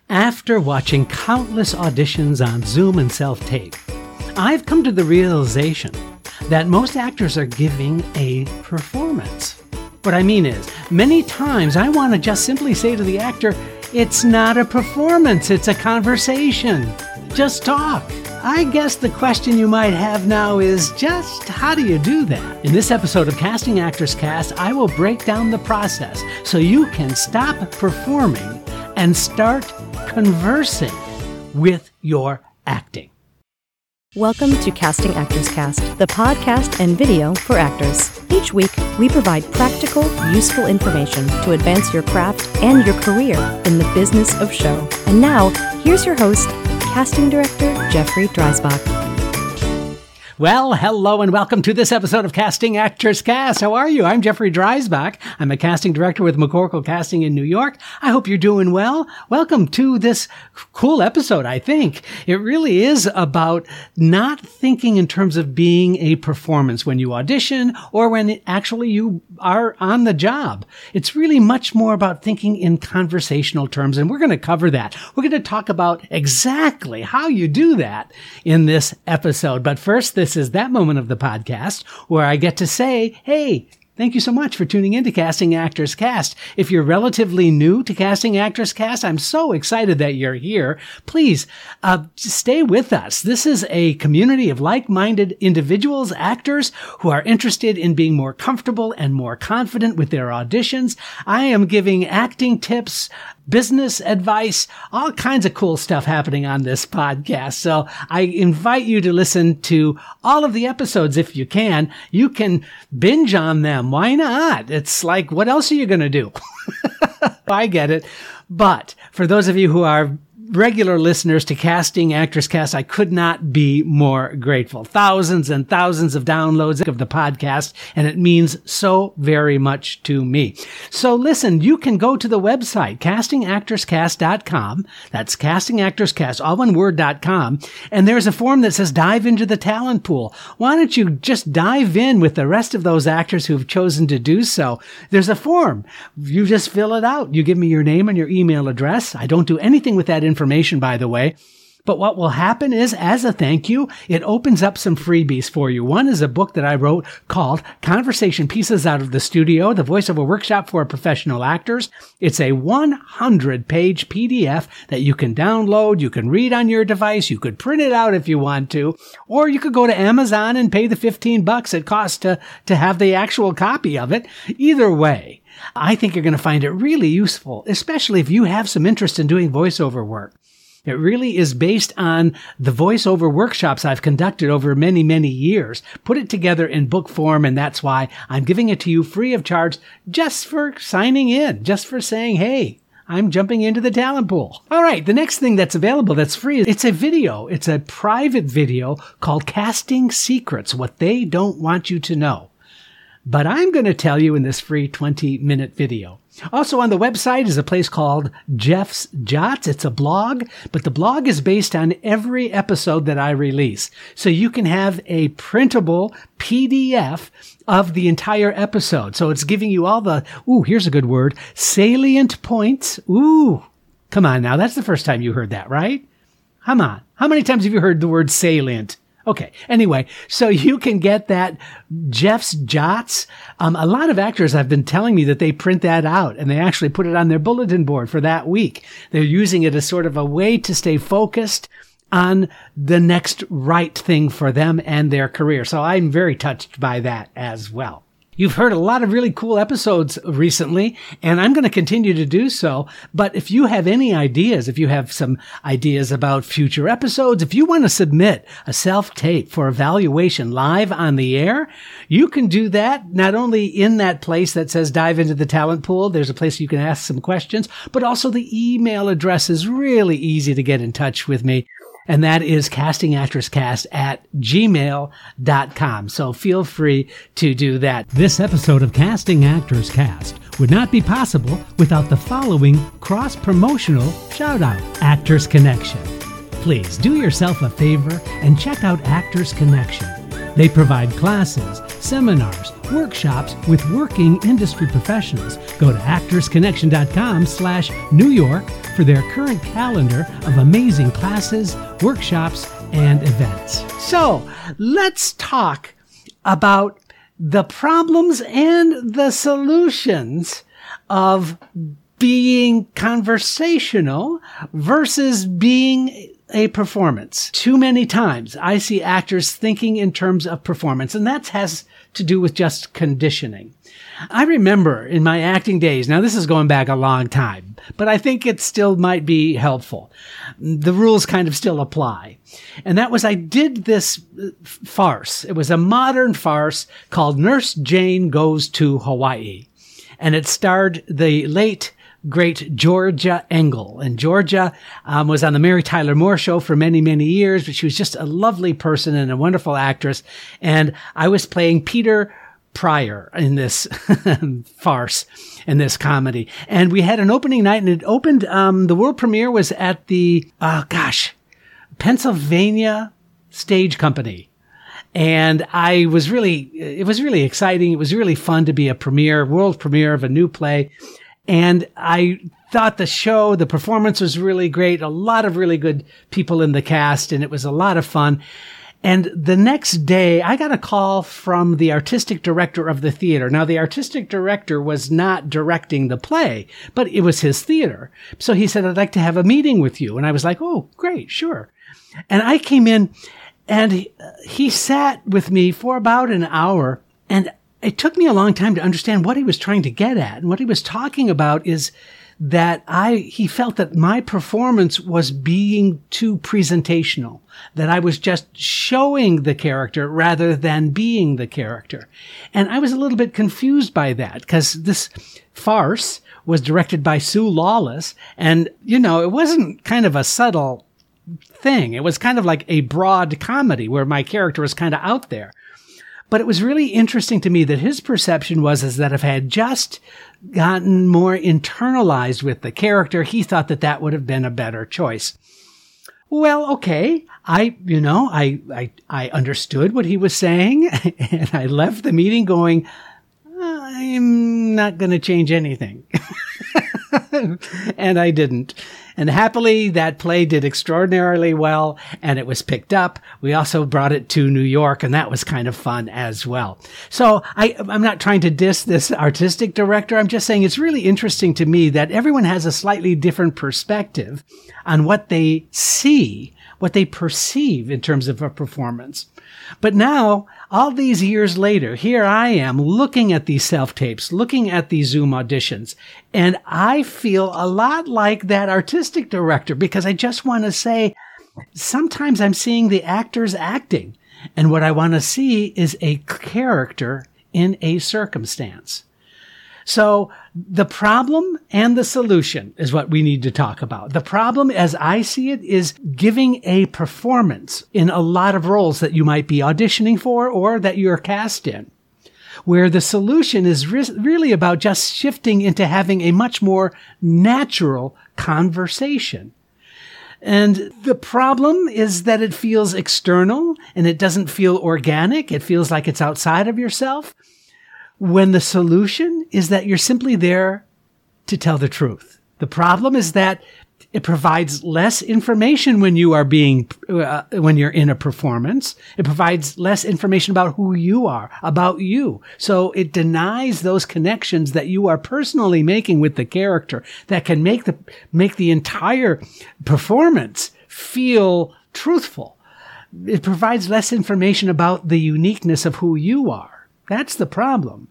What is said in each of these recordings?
After watching countless auditions on Zoom and self-tape, I've come to the realization that most actors are giving a performance. What I mean is, many times I want to just simply say to the actor, it's not a performance, it's a conversation. Just talk. I guess the question you might have now is just how do you do that? In this episode of Casting Actors Cast, I will break down the process so you can stop performing and start conversing with your acting. Welcome to Casting Actors Cast, the podcast and video for actors. Each week, we provide practical, useful information to advance your craft and your career in the business of show. And now, here's your host, Casting Director Jeffrey Dreisbach. Well, hello and welcome to this episode of Casting Actors Cast. How are you? I'm Jeffrey Dreisbach. I'm a casting director with McCorkle Casting in New York. I hope you're doing well. Welcome to this cool episode, I think. It really is about not thinking in terms of being a performance when you audition or when actually you are on the job. It's really much more about thinking in conversational terms, and we're going to cover that. We're going to talk about exactly how you do that in this episode. But first, this is that moment of the podcast where I get to say, hey, thank you so much for tuning in to Casting Actors Cast. If you're relatively new to Casting Actors Cast, I'm so excited that you're here. Please stay with us. This is a community of like-minded individuals, actors who are interested in being more comfortable and more confident with their auditions. I am giving acting tips, business advice, all kinds of cool stuff happening on this podcast. So I invite you to listen to all of the episodes if you can. You can binge on them. Why not? It's like, what else are you going to do? I get it. But for those of you who are regular listeners to Casting Actors Cast, I could not be more grateful. Thousands and thousands of downloads of the podcast, and it means so very much to me. So listen, you can go to the website, castingactorscast.com. That's castingactorscast, all one word.com. And there's a form that says dive into the talent pool. Why don't you just dive in with the rest of those actors who've chosen to do so? There's a form. You just fill it out. You give me your name and your email address. I don't do anything with that information, by the way. But what will happen is, as a thank you, it opens up some freebies for you. One is a book that I wrote called Conversation Pieces Out of the Studio, the voiceover workshop for professional actors. It's a 100-page PDF that you can download, you can read on your device, you could print it out if you want to, or you could go to Amazon and pay the $15 it costs to have the actual copy of it. Either way, I think you're going to find it really useful, especially if you have some interest in doing voiceover work. It really is based on the voiceover workshops I've conducted over many, many years. Put it together in book form, and that's why I'm giving it to you free of charge just for signing in, just for saying, hey, I'm jumping into the talent pool. All right, the next thing that's available that's free, it's a video. It's a private video called Casting Secrets, What They Don't Want You to Know. But I'm going to tell you in this free 20-minute video. Also on the website is a place called Jeff's Jots. It's a blog, but the blog is based on every episode that I release. So you can have a printable PDF of the entire episode. So it's giving you all the, here's a good word, salient points. Come on now. That's the first time you heard that, right? Come on. How many times have you heard the word salient? Okay. Anyway, so you can get that Jeff's Jots. A lot of actors have been telling me that they print that out and they actually put it on their bulletin board for that week. They're using it as sort of a way to stay focused on the next right thing for them and their career. So I'm very touched by that as well. You've heard a lot of really cool episodes recently, and I'm going to continue to do so. But if you have any ideas, if you have some ideas about future episodes, if you want to submit a self-tape for evaluation live on the air, you can do that not only in that place that says dive into the talent pool. There's a place you can ask some questions, but also the email address is really easy to get in touch with me. And that is castingactorscast@gmail.com. So feel free to do that. This episode of Casting Actors Cast would not be possible without the following cross-promotional shout-out. Actors Connection. Please do yourself a favor and check out Actors Connection. They provide classes, seminars, workshops with working industry professionals. Go to actorsconnection.com/New York for their current calendar of amazing classes, workshops, and events. So let's talk about the problems and the solutions of being conversational versus being a performance. Too many times I see actors thinking in terms of performance, and that has to do with just conditioning. I remember in my acting days, now this is going back a long time, but I think it still might be helpful. The rules kind of still apply. And that was I did this farce. It was a modern farce called Nurse Jane Goes to Hawaii. And it starred the late great Georgia Engel. And Georgia was on the Mary Tyler Moore Show for many, many years, but she was just a lovely person and a wonderful actress. And I was playing Peter Pryor in this farce, in this comedy. And we had an opening night, and it opened, the world premiere was at the, Pennsylvania Stage Company. And it was really exciting. It was really fun to be a world premiere of a new play. And I thought the performance was really great. A lot of really good people in the cast, and it was a lot of fun. And the next day, I got a call from the artistic director of the theater. Now, the artistic director was not directing the play, but it was his theater. So he said, "I'd like to have a meeting with you." And I was like, "Oh, great, sure." And I came in, and he sat with me for about an hour, and it took me a long time to understand what he was trying to get at. And what he was talking about is that he felt that my performance was being too presentational, that I was just showing the character rather than being the character. And I was a little bit confused by that, because this farce was directed by Sue Lawless, and, it wasn't kind of a subtle thing. It was kind of like a broad comedy where my character was kind of out there. But it was really interesting to me that his perception was that if I had just gotten more internalized with the character, he thought that would have been a better choice. Well, okay. I understood what he was saying, and I left the meeting going, I'm not going to change anything. And I didn't. And happily, that play did extraordinarily well, and it was picked up. We also brought it to New York, and that was kind of fun as well. So I'm not trying to diss this artistic director. I'm just saying it's really interesting to me that everyone has a slightly different perspective on what they see, what they perceive in terms of a performance. But now, all these years later, here I am looking at these self-tapes, looking at these Zoom auditions, and I feel a lot like that artistic director, because I just want to say, sometimes I'm seeing the actors acting, and what I want to see is a character in a circumstance. So the problem and the solution is what we need to talk about. The problem, as I see it, is giving a performance in a lot of roles that you might be auditioning for or that you're cast in, where the solution is really about just shifting into having a much more natural conversation. And the problem is that it feels external and it doesn't feel organic. It feels like it's outside of yourself. When the solution is that you're simply there to tell the truth. The problem is that it provides less information when you are when you're in a performance. It provides less information about who you are, about you. So it denies those connections that you are personally making with the character that can make the entire performance feel truthful. It provides less information about the uniqueness of who you are. That's the problem.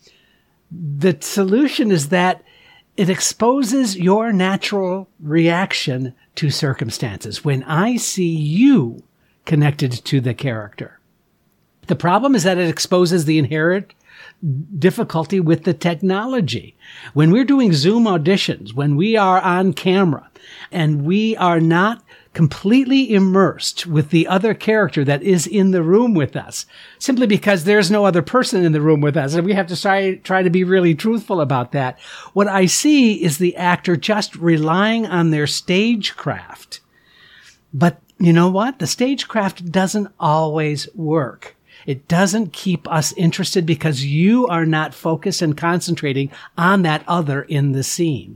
The solution is that it exposes your natural reaction to circumstances when I see you connected to the character. The problem is that it exposes the inherent difficulty with the technology. When we're doing Zoom auditions, when we are on camera, and we are not completely immersed with the other character that is in the room with us, simply because there's no other person in the room with us, and we have to try to be really truthful about that. What I see is the actor just relying on their stagecraft. But you know what? The stagecraft doesn't always work. It doesn't keep us interested because you are not focused and concentrating on that other in the scene.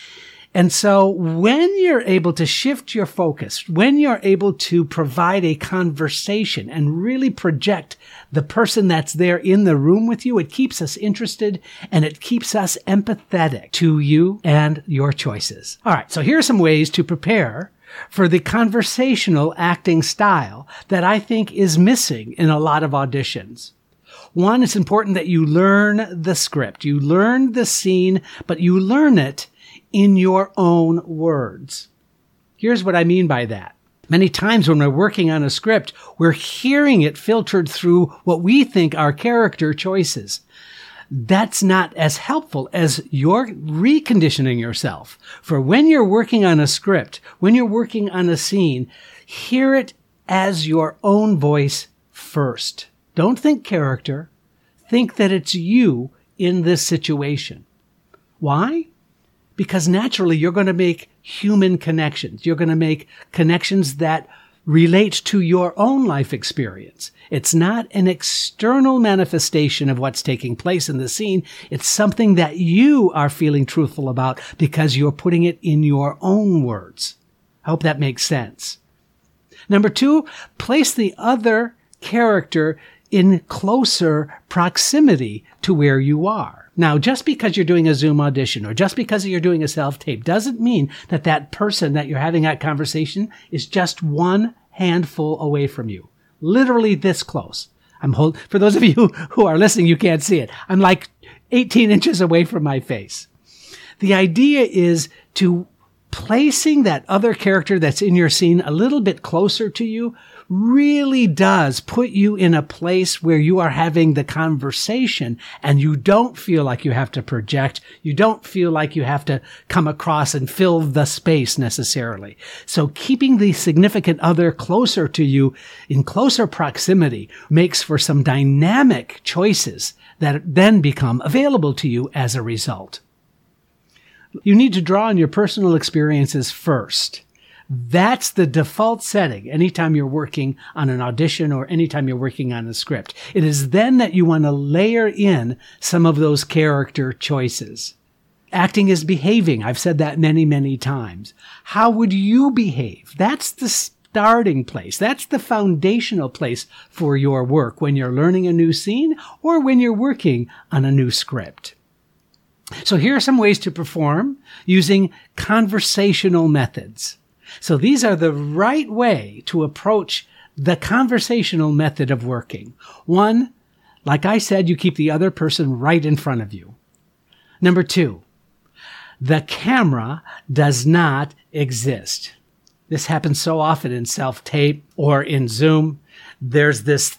And so when you're able to shift your focus, when you're able to provide a conversation and really project the person that's there in the room with you, it keeps us interested and it keeps us empathetic to you and your choices. All right. So here are some ways to prepare for the conversational acting style that I think is missing in a lot of auditions. One, it's important that you learn the script. You learn the scene, but you learn it in your own words. Here's what I mean by that. Many times when we're working on a script, we're hearing it filtered through what we think are character choices. That's not as helpful as you're reconditioning yourself. For when you're working on a script, when you're working on a scene, hear it as your own voice first. Don't think character. Think that it's you in this situation. Why? Because naturally you're going to make human connections. You're going to make connections that relate to your own life experience. It's not an external manifestation of what's taking place in the scene. It's something that you are feeling truthful about because you're putting it in your own words. I hope that makes sense. Number 2, place the other character in closer proximity to where you are. Now, just because you're doing a Zoom audition or just because you're doing a self-tape doesn't mean that that person that you're having that conversation is just one handful away from you. Literally this close. For those of you who are listening, you can't see it. I'm like 18 inches away from my face. The idea is to placing that other character that's in your scene a little bit closer to you really does put you in a place where you are having the conversation and you don't feel like you have to project. You don't feel like you have to come across and fill the space necessarily. So keeping the significant other closer to you in closer proximity makes for some dynamic choices that then become available to you as a result. You need to draw on your personal experiences first. That's the default setting anytime you're working on an audition or anytime you're working on a script. It is then that you want to layer in some of those character choices. Acting is behaving. I've said that many, many times. How would you behave? That's the starting place. That's the foundational place for your work when you're learning a new scene or when you're working on a new script. So here are some ways to perform using conversational methods. So these are the right way to approach the conversational method of working. 1, like I said, you keep the other person right in front of you. Number 2, the camera does not exist. This happens so often in self-tape or in Zoom. There's this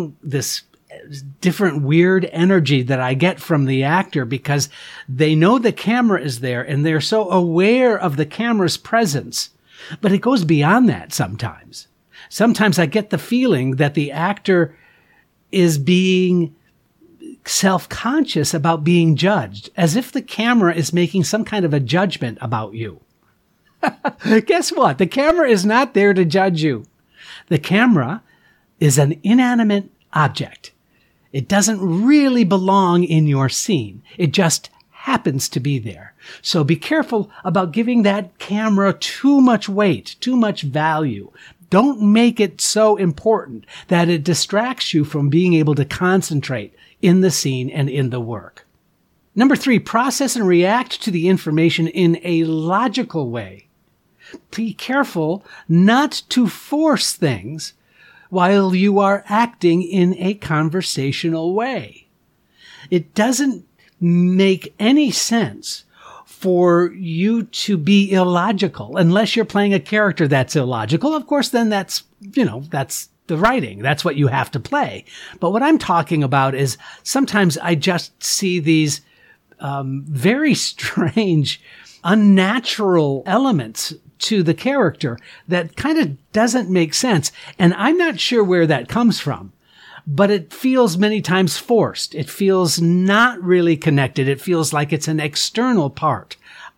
different weird energy that I get from the actor because they know the camera is there and they're so aware of the camera's presence. But it goes beyond that sometimes. Sometimes I get the feeling that the actor is being self-conscious about being judged, as if the camera is making some kind of a judgment about you. Guess what? The camera is not there to judge you. The camera is an inanimate object. It doesn't really belong in your scene. It just happens to be there. So be careful about giving that camera too much weight, too much value. Don't make it so important that it distracts you from being able to concentrate in the scene and in the work. Number 3, process and react to the information in a logical way. Be careful not to force things while you are acting in a conversational way. It doesn't make any sense for you to be illogical unless you're playing a character that's illogical. Of course, then that's the writing. That's what you have to play. But what I'm talking about is sometimes I just see these very strange, unnatural elements to the character that kind of doesn't make sense. And I'm not sure where that comes from. But it feels many times forced. It feels not really connected. It feels like it's an external part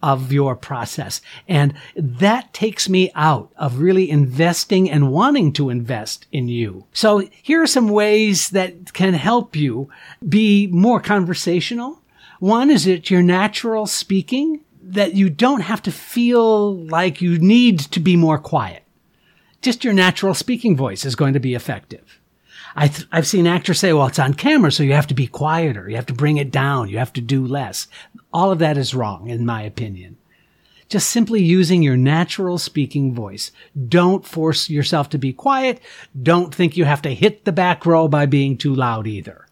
of your process. And that takes me out of really investing and wanting to invest in you. So here are some ways that can help you be more conversational. One is that your natural speaking, that you don't have to feel like you need to be more quiet. Just your natural speaking voice is going to be effective. I've seen actors say, well, it's on camera, so you have to be quieter. You have to bring it down. You have to do less. All of that is wrong, in my opinion. Just simply using your natural speaking voice. Don't force yourself to be quiet. Don't think you have to hit the back row by being too loud either.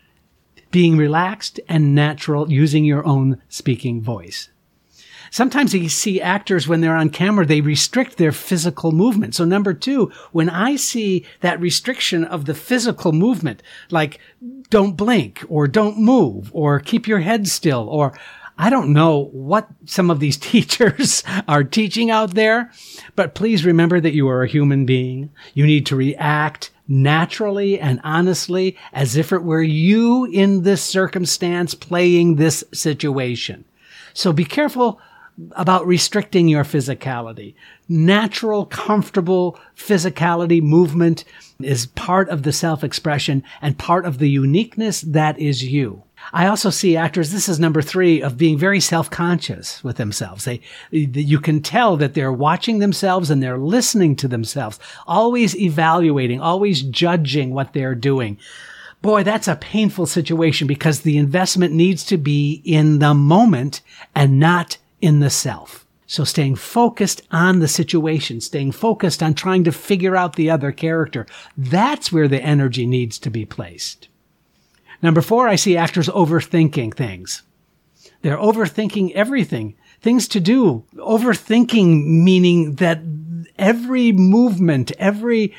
Being relaxed and natural, using your own speaking voice. Sometimes you see actors when they're on camera, they restrict their physical movement. So number 2, when I see that restriction of the physical movement, like don't blink or don't move or keep your head still, or I don't know what some of these teachers are teaching out there, but please remember that you are a human being. You need to react naturally and honestly as if it were you in this circumstance playing this situation. So be careful about restricting your physicality. Natural, comfortable physicality movement is part of the self-expression and part of the uniqueness that is you. I also see actors, this is number 3, of being very self-conscious with themselves. You can tell that they're watching themselves and they're listening to themselves, always evaluating, always judging what they're doing. Boy, that's a painful situation because the investment needs to be in the moment and not in the self. So staying focused on the situation, staying focused on trying to figure out the other character, that's where the energy needs to be placed. Number 4, I see actors overthinking things. They're overthinking everything, things to do. Overthinking meaning that every movement, every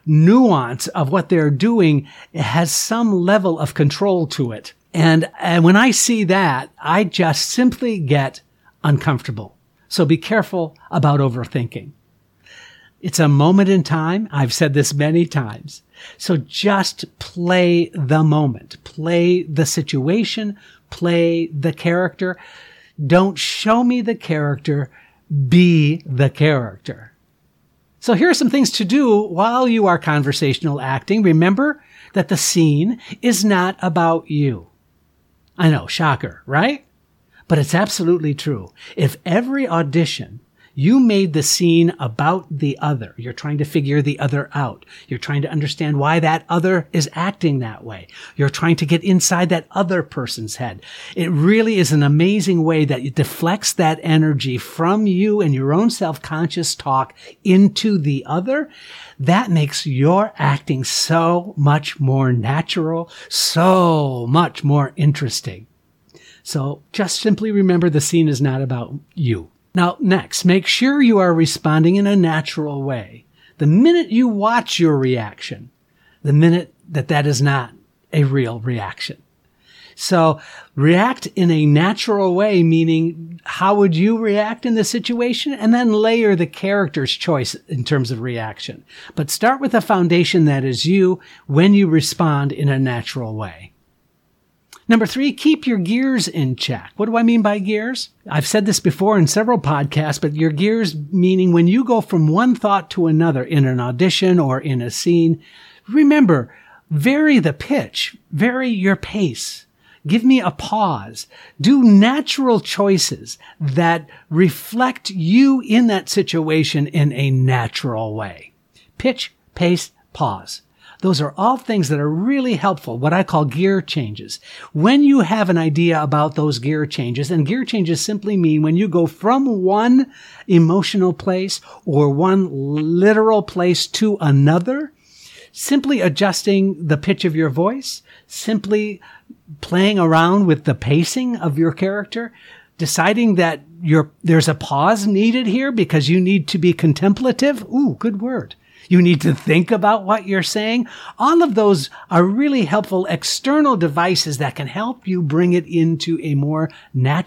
nuance of what they're doing has some level of control to it. And when I see that, I just simply get uncomfortable. So be careful about overthinking. It's a moment in time. I've said this many times. So just play the moment, play the situation, play the character. Don't show me the character, be the character. So here are some things to do while you are conversational acting. Remember that the scene is not about you. I know, shocker, right? But it's absolutely true. If every audition you made the scene about the other, you're trying to figure the other out. You're trying to understand why that other is acting that way. You're trying to get inside that other person's head. It really is an amazing way that it deflects that energy from you and your own self-conscious talk into the other. That makes your acting so much more natural, so much more interesting. So just simply remember the scene is not about you. Now, next, make sure you are responding in a natural way. The minute you watch your reaction, the minute that is not a real reaction. So react in a natural way, meaning how would you react in the situation? And then layer the character's choice in terms of reaction. But start with a foundation that is you when you respond in a natural way. Number 3, keep your gears in check. What do I mean by gears? I've said this before in several podcasts, but your gears meaning when you go from one thought to another in an audition or in a scene, remember, vary the pitch, vary your pace. Give me a pause. Do natural choices that reflect you in that situation in a natural way. Pitch, pace, pause. Those are all things that are really helpful, what I call gear changes. When you have an idea about those gear changes, and gear changes simply mean when you go from one emotional place or one literal place to another, simply adjusting the pitch of your voice, simply playing around with the pacing of your character, deciding that there's a pause needed here because you need to be contemplative. Ooh, good word. You need to think about what you're saying. All of those are really helpful external devices that can help you bring it into a more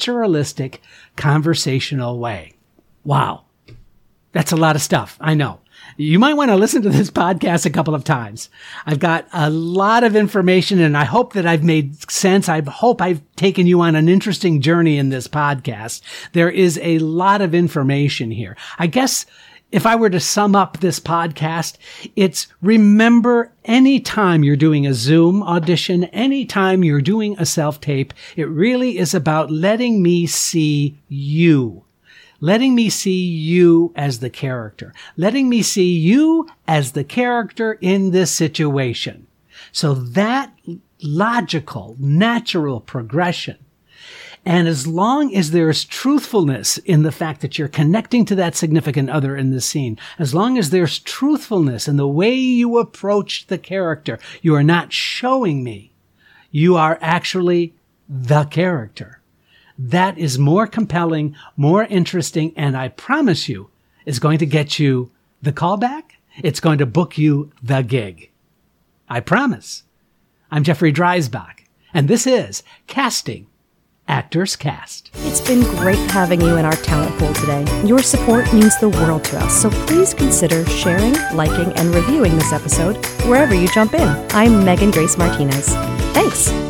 naturalistic conversational way. Wow. That's a lot of stuff. I know. You might want to listen to this podcast a couple of times. I've got a lot of information, and I hope that I've made sense. I hope I've taken you on an interesting journey in this podcast. There is a lot of information here. I guess if I were to sum up this podcast, it's remember anytime you're doing a Zoom audition, anytime you're doing a self-tape, it really is about letting me see you. Letting me see you as the character. Letting me see you as the character in this situation. So that logical, natural progression. And as long as there's truthfulness in the fact that you're connecting to that significant other in the scene, as long as there's truthfulness in the way you approach the character, you are not showing me. You are actually the character. That is more compelling, more interesting, and I promise you, is going to get you the callback. It's going to book you the gig. I promise. I'm Jeffrey Dreisbach, and this is Casting Actors Cast. It's been great having you in our talent pool today. Your support means the world to us, so please consider sharing, liking, and reviewing this episode wherever you jump in. I'm Megan Grace Martinez. Thanks.